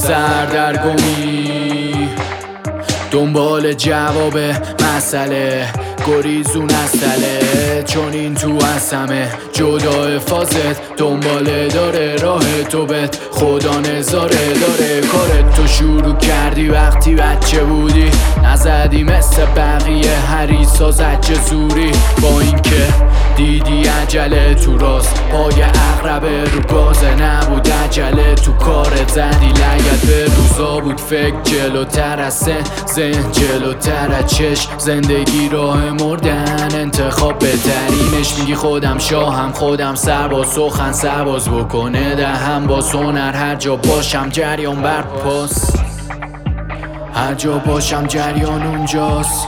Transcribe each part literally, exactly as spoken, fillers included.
سردرگمی دنبال جواب مسئله گریزون از تله، چون این تو از همه جدا فازت دنباله داره راه تو بت خدا نظاره داره. کارت تو شروع کردی وقتی بچه بودی، نزدی مثل بقیه حریصا زجه زوری، با اینکه دیدی عجله تو راست پای اقربه رو گازه نبود عجله تو کارت زدی لگت به روزا بود فکر جلوتر از سن ذهن جلوتر از چشم زندگی راه مردن انتخاب بهترینش میگی خودم شاهم خودم سرباز سخن سرباز بکنه دهم با سونر هر جا باشم جریان بر پاس هر جا باشم جریان اونجاست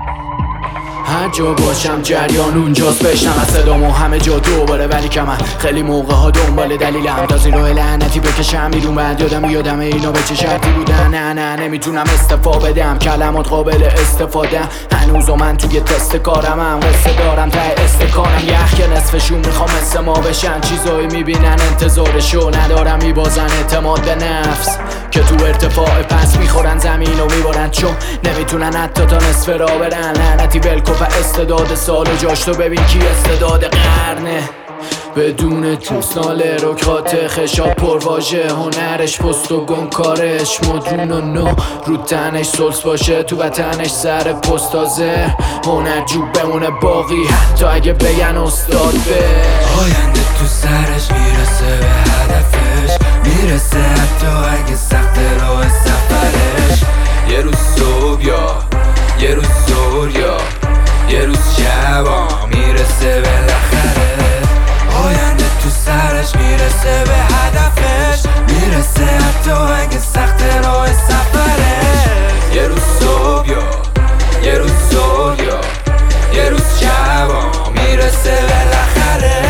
هر جا باشم جریان اونجاست بشنم از صدامو همه جا دوباره ولی که من خیلی موقع ها دنبال دلیلم تا زیر راه لعنتی بکشم بیرون بعد یادم یادم اینا به چه شرطی بودن نه نه نمیتونم استفا بدم کلمات قابل استفاده هنوز و من توی تست کارم هم قصه دارم تا استکانم یخ که نصفشون میخوام مثل ما بشن چیزایی میبینن انتظارشو ندارم میبازن اعتماد به نفس که تو ارتفاع پس میخورن زمین و میبارن چون نمیتونن حتی تا نصف را برن لعنتی ولکو و استعداد سال و جاش تو ببین کی استعداد قرنه بدون توسناله رکات خشاب پرواژه هنرش پست و گم کارش مدرون و نو رو تنش سلس باشه تو وطنش سر پستازه هنر جوب بمونه باقی حتی اگه بگن استاد به آینده تو سرش میرسه به هدفش میرسه حتی اگه سخت راه سفرش یه روز صبح یا یه روز زور یا یه روز شبا میرسه بالاخره آینده تو سرش میرسه به هدفش میرسه حتی اگه سخت راه سفرش یه روز صبح یا یه روز زور یا یه روز شبا میرسه بالاخره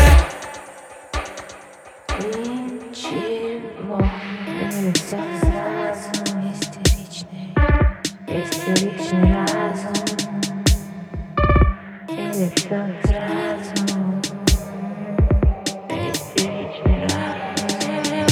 Истеричный разум, или все сразу. Истеричный разум.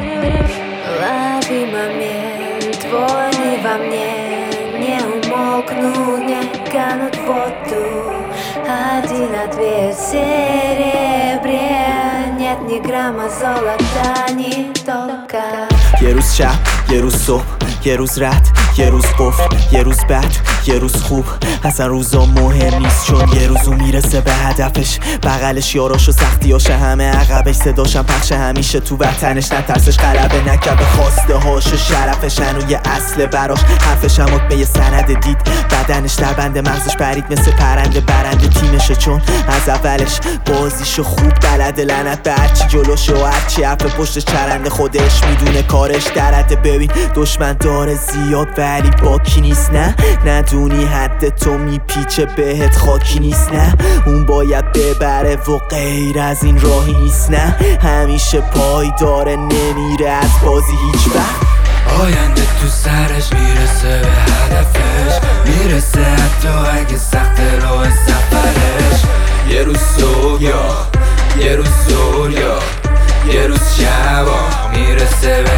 Лови момент, твой во мне, не умолкнут, не канут в воду. Один ответ в серебре, нет ни грамма золота, ни тока. یه روز شب، یه روز صبح، یه روز رد، یه روز قفل، یه روز بد، یه روز خوب اصلا روزا مهم نیست چون یه روزو میرسه به هدفش بغلش یاراش و سختیاشه همه عقبش صداشم پخش همیشه تو وطنش نترسش غلبه نکرد به خواسته هاش و شرفش هنو یه اصل براش حرفش هم به یه سند دید بدنش در بند مغزش پرید مثل پرنده برنده تیمشه چون از اولش بازیشو خوب بلده لعنت به هرچی جلوشه و هرچی حرف پشتش چرنده خودش میدونه کارش درده ببین دشمن داره زیاد ولی باکی نیست نه ندونی حد تو میپیچه بهت خاکی نیست نه اون باید ببره و غیر از این راهی نیست نه همیشه پای داره نمیره از بازی هیچ وقت آینده تو سرش میرسه به هدفش میرسه حتی اگه سخت راه سفرش یه روز صبح یا یه روز زور یا یه روز شبا میرسه به